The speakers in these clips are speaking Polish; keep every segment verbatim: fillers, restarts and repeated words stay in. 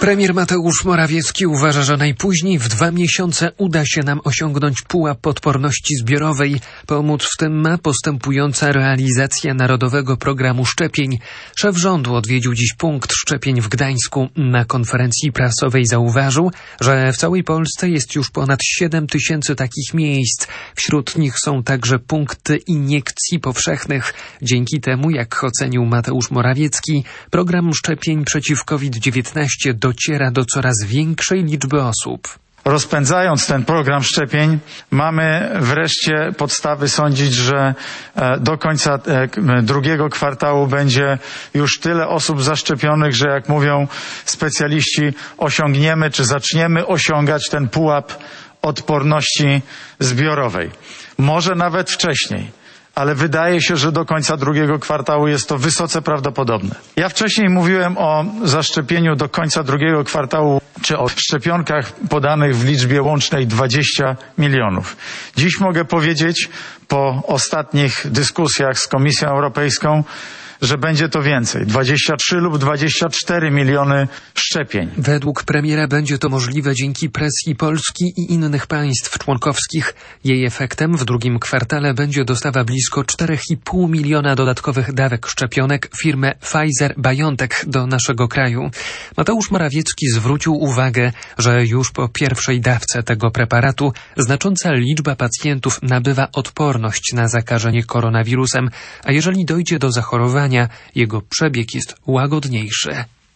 Premier Mateusz Morawiecki uważa, że najpóźniej w dwa miesiące uda się nam osiągnąć pułap odporności zbiorowej. Pomóc w tym ma postępująca realizacja Narodowego Programu Szczepień. Szef rządu odwiedził dziś punkt szczepień w Gdańsku. Na konferencji prasowej zauważył, że w całej Polsce jest już ponad siedem tysięcy takich miejsc. Wśród nich są także punkty iniekcji powszechnych. Dzięki temu, jak ocenił Mateusz Morawiecki, program szczepień przeciw COVID dziewiętnaście dociera do coraz większej liczby osób. Rozpędzając ten program szczepień, mamy wreszcie podstawy sądzić, że do końca drugiego kwartału będzie już tyle osób zaszczepionych, że jak mówią specjaliści, osiągniemy czy zaczniemy osiągać ten pułap odporności zbiorowej. Może nawet wcześniej. Ale wydaje się, że do końca drugiego kwartału jest to wysoce prawdopodobne. Ja wcześniej mówiłem o zaszczepieniu do końca drugiego kwartału, czy o szczepionkach podanych w liczbie łącznej dwadzieścia milionów. Dziś mogę powiedzieć, po ostatnich dyskusjach z Komisją Europejską, że będzie to więcej, dwadzieścia trzy lub dwadzieścia cztery miliony szczepień. Według premiera będzie to możliwe dzięki presji Polski i innych państw członkowskich. Jej efektem w drugim kwartale będzie dostawa blisko cztery i pół miliona dodatkowych dawek szczepionek firmy Pfizer-BioNTech do naszego kraju. Mateusz Morawiecki zwrócił uwagę, że już po pierwszej dawce tego preparatu znacząca liczba pacjentów nabywa odporność na zakażenie koronawirusem, a jeżeli dojdzie do zachorowania, jego przebieg jest łagodniejszy.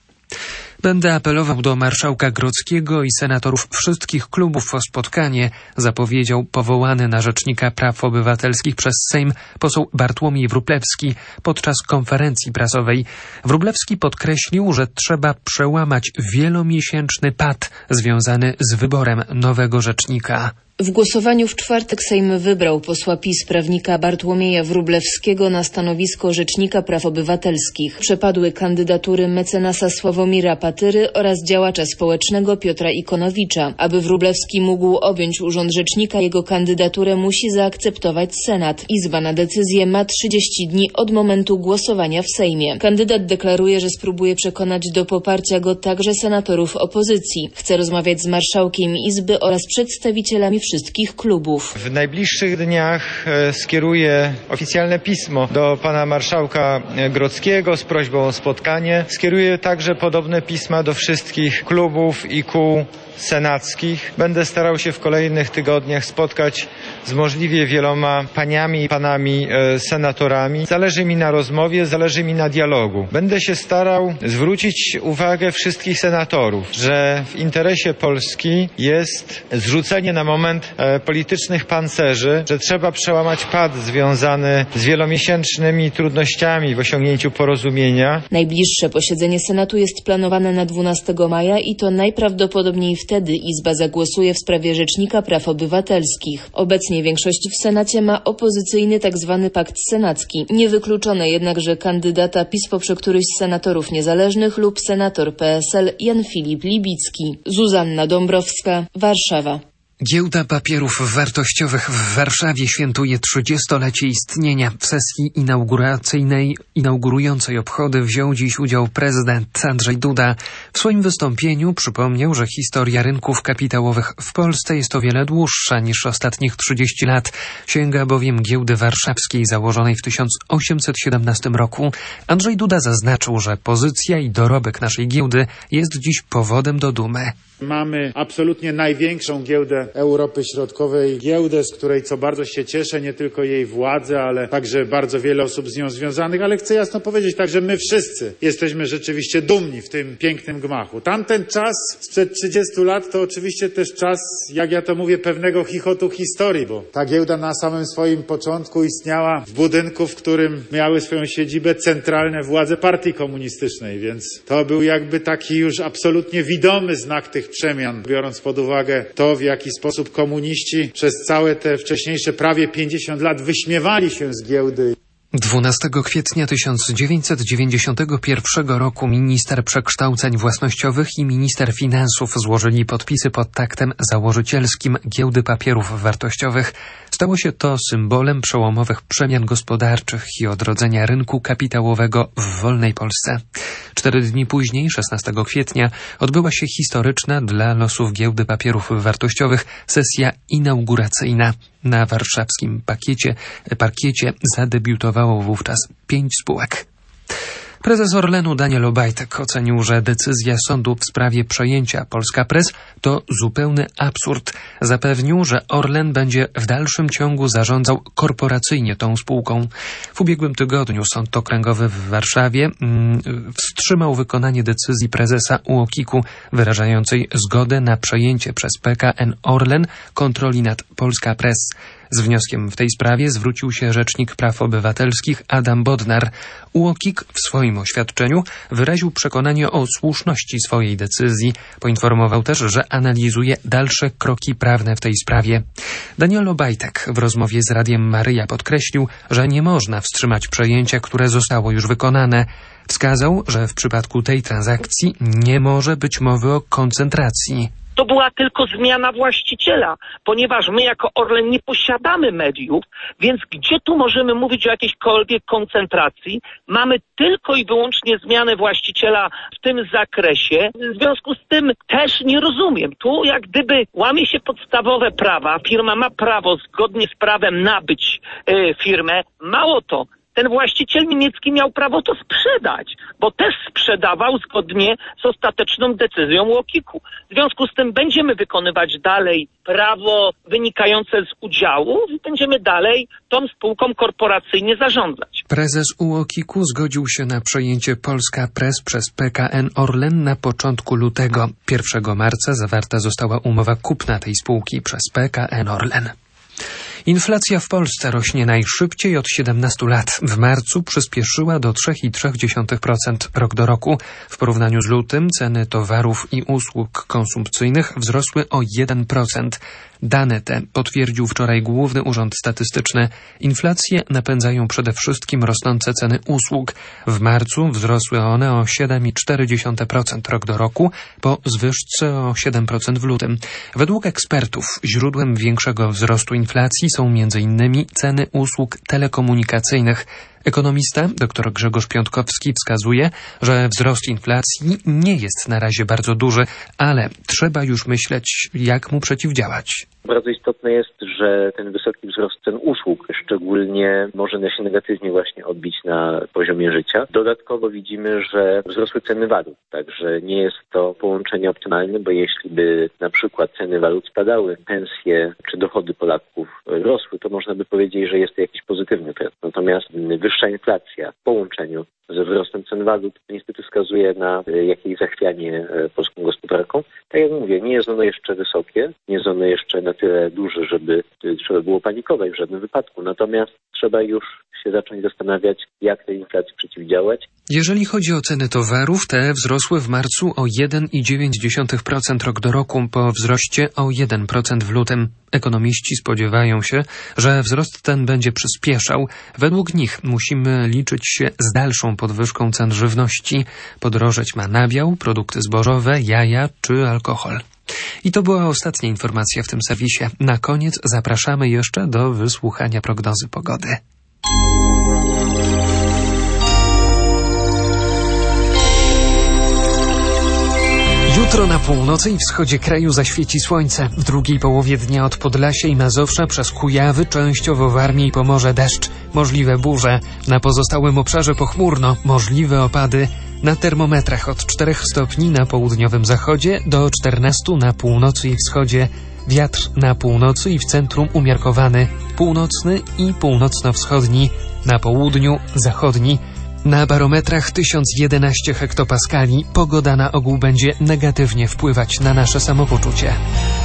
Będę apelował do marszałka Grodzkiego i senatorów wszystkich klubów o spotkanie, zapowiedział powołany na rzecznika praw obywatelskich przez Sejm poseł Bartłomiej Wróblewski podczas konferencji prasowej. Wróblewski podkreślił, że trzeba przełamać wielomiesięczny pad związany z wyborem nowego rzecznika. W głosowaniu w czwartek Sejm wybrał posła PiS prawnika Bartłomieja Wróblewskiego na stanowisko Rzecznika Praw Obywatelskich. Przepadły kandydatury mecenasa Sławomira Patyry oraz działacza społecznego Piotra Ikonowicza. Aby Wróblewski mógł objąć urząd rzecznika, jego kandydaturę musi zaakceptować Senat. Izba na decyzję ma trzydzieści dni od momentu głosowania w Sejmie. Kandydat deklaruje, że spróbuje przekonać do poparcia go także senatorów opozycji. Chce rozmawiać z marszałkiem Izby oraz przedstawicielami wszystkich klubów. W najbliższych dniach skieruję oficjalne pismo do pana marszałka Grodzkiego z prośbą o spotkanie. Skieruję także podobne pisma do wszystkich klubów i kół senackich. Będę starał się w kolejnych tygodniach spotkać z możliwie wieloma paniami i panami e, senatorami. Zależy mi na rozmowie, zależy mi na dialogu. Będę się starał zwrócić uwagę wszystkich senatorów, że w interesie Polski jest zrzucenie na moment e, politycznych pancerzy, że trzeba przełamać pad związany z wielomiesięcznymi trudnościami w osiągnięciu porozumienia. Najbliższe posiedzenie Senatu jest planowane na dwunastego maja i to najprawdopodobniej wtedy Izba zagłosuje w sprawie Rzecznika Praw Obywatelskich. Obecnie większość w Senacie ma opozycyjny tzw. pakt senacki. Niewykluczone jednak, że kandydata PiS poprze któryś z senatorów niezależnych lub senator P S L Jan Filip Libicki. Zuzanna Dąbrowska, Warszawa. Giełda Papierów Wartościowych w Warszawie świętuje trzydziestolecie istnienia. W sesji inauguracyjnej, inaugurującej obchody wziął dziś udział prezydent Andrzej Duda. W swoim wystąpieniu przypomniał, że historia rynków kapitałowych w Polsce jest o wiele dłuższa niż ostatnich trzydzieści lat. Sięga bowiem Giełdy Warszawskiej założonej w tysiąc osiemset siedemnastym roku. Andrzej Duda zaznaczył, że pozycja i dorobek naszej giełdy jest dziś powodem do dumy. Mamy absolutnie największą giełdę Europy Środkowej, giełdę, z której co bardzo się cieszę, nie tylko jej władze, ale także bardzo wiele osób z nią związanych, ale chcę jasno powiedzieć, także my wszyscy jesteśmy rzeczywiście dumni w tym pięknym gmachu. Tamten czas sprzed trzydziestu lat to oczywiście też czas, jak ja to mówię, pewnego chichotu historii, bo ta giełda na samym swoim początku istniała w budynku, w którym miały swoją siedzibę centralne władze partii komunistycznej, więc to był jakby taki już absolutnie widomy znak tych przemian, biorąc pod uwagę to, w jaki sposób komuniści przez całe te wcześniejsze prawie pięćdziesiąt lat wyśmiewali się z giełdy. dwunastego kwietnia tysiąc dziewięćset dziewięćdziesiątego pierwszego roku minister przekształceń własnościowych i minister finansów złożyli podpisy pod aktem założycielskim Giełdy Papierów Wartościowych. Stało się to symbolem przełomowych przemian gospodarczych i odrodzenia rynku kapitałowego w wolnej Polsce. Cztery dni później, szesnastego kwietnia, odbyła się historyczna dla losów Giełdy Papierów Wartościowych sesja inauguracyjna. Na warszawskim pakiecie, parkiecie zadebiutowało wówczas pięć spółek. Prezes Orlenu Daniel Obajtek ocenił, że decyzja sądu w sprawie przejęcia Polska Press to zupełny absurd. Zapewnił, że Orlen będzie w dalszym ciągu zarządzał korporacyjnie tą spółką. W ubiegłym tygodniu Sąd Okręgowy w Warszawie mm, wstrzymał wykonanie decyzji prezesa U O K I K u wyrażającej zgodę na przejęcie przez P K N Orlen kontroli nad Polska Press. Z wnioskiem w tej sprawie zwrócił się Rzecznik Praw Obywatelskich Adam Bodnar. U O K I K w swoim oświadczeniu wyraził przekonanie o słuszności swojej decyzji. Poinformował też, że analizuje dalsze kroki prawne w tej sprawie. Daniel Obajtek w rozmowie z Radiem Maryja podkreślił, że nie można wstrzymać przejęcia, które zostało już wykonane. Wskazał, że w przypadku tej transakcji nie może być mowy o koncentracji. To była tylko zmiana właściciela, ponieważ my jako Orlen nie posiadamy mediów, więc gdzie tu możemy mówić o jakiejśkolwiek koncentracji? Mamy tylko i wyłącznie zmianę właściciela w tym zakresie. W związku z tym też nie rozumiem. Tu jak gdyby łamie się podstawowe prawa. Firma ma prawo zgodnie z prawem nabyć y, firmę. Mało to. Ten właściciel niemiecki miał prawo to sprzedać, bo też sprzedawał zgodnie z ostateczną decyzją U O K I K u. W związku z tym będziemy wykonywać dalej prawo wynikające z udziału i będziemy dalej tą spółką korporacyjnie zarządzać. Prezes U O K I K u zgodził się na przejęcie Polska Press przez P K N Orlen na początku lutego. pierwszego marca zawarta została umowa kupna tej spółki przez P K N Orlen. Inflacja w Polsce rośnie najszybciej od siedemnastu lat. W marcu przyspieszyła do trzy przecinek trzy procent rok do roku. W porównaniu z lutym ceny towarów i usług konsumpcyjnych wzrosły o jeden procent. Dane te potwierdził wczoraj Główny Urząd Statystyczny. Inflację napędzają przede wszystkim rosnące ceny usług. W marcu wzrosły one o siedem przecinek cztery procent rok do roku, po zwyżce o siedem procent w lutym. Według ekspertów źródłem większego wzrostu inflacji są między innymi ceny usług telekomunikacyjnych. Ekonomista dr Grzegorz Piątkowski wskazuje, że wzrost inflacji nie jest na razie bardzo duży, ale trzeba już myśleć, jak mu przeciwdziałać. Bardzo istotne jest, że ten wysoki wzrost cen usług szczególnie może się negatywnie właśnie odbić na poziomie życia. Dodatkowo widzimy, że wzrosły ceny walut, także nie jest to połączenie optymalne, bo jeśli by na przykład ceny walut spadały, pensje czy dochody Polaków rosły, to można by powiedzieć, że jest to jakiś pozytywny trend. Natomiast wyższa inflacja w połączeniu ze wzrostem cen walut niestety wskazuje na jakieś zachwianie polską gospodarką. Tak jak mówię, nie jest ono jeszcze wysokie, nie jest ono jeszcze na tyle duże, żeby trzeba było panikować w żadnym wypadku. Natomiast trzeba już się zacząć zastanawiać, jak tej inflacji przeciwdziałać. Jeżeli chodzi o ceny towarów, te wzrosły w marcu o jeden przecinek dziewięć procent rok do roku, po wzroście o jeden procent w lutym. Ekonomiści spodziewają się, że wzrost ten będzie przyspieszał. Według nich musimy liczyć się z dalszą podwyżką cen żywności. Podrożeć ma nabiał, produkty zbożowe, jaja czy alkohol. I to była ostatnia informacja w tym serwisie. Na koniec zapraszamy jeszcze do wysłuchania prognozy pogody. Jutro na północy i wschodzie kraju zaświeci słońce. W drugiej połowie dnia od Podlasia i Mazowsza przez Kujawy, częściowo Warmię i Pomorze deszcz. Możliwe burze. Na pozostałym obszarze pochmurno. Możliwe opady. Na termometrach od czterech stopni na południowym zachodzie do czternastu na północy i wschodzie. Wiatr na północy i w centrum umiarkowany. Północny i północno-wschodni. Na południu zachodni. Na barometrach tysiąc jedenaście hektopaskali. Pogoda na ogół będzie negatywnie wpływać na nasze samopoczucie.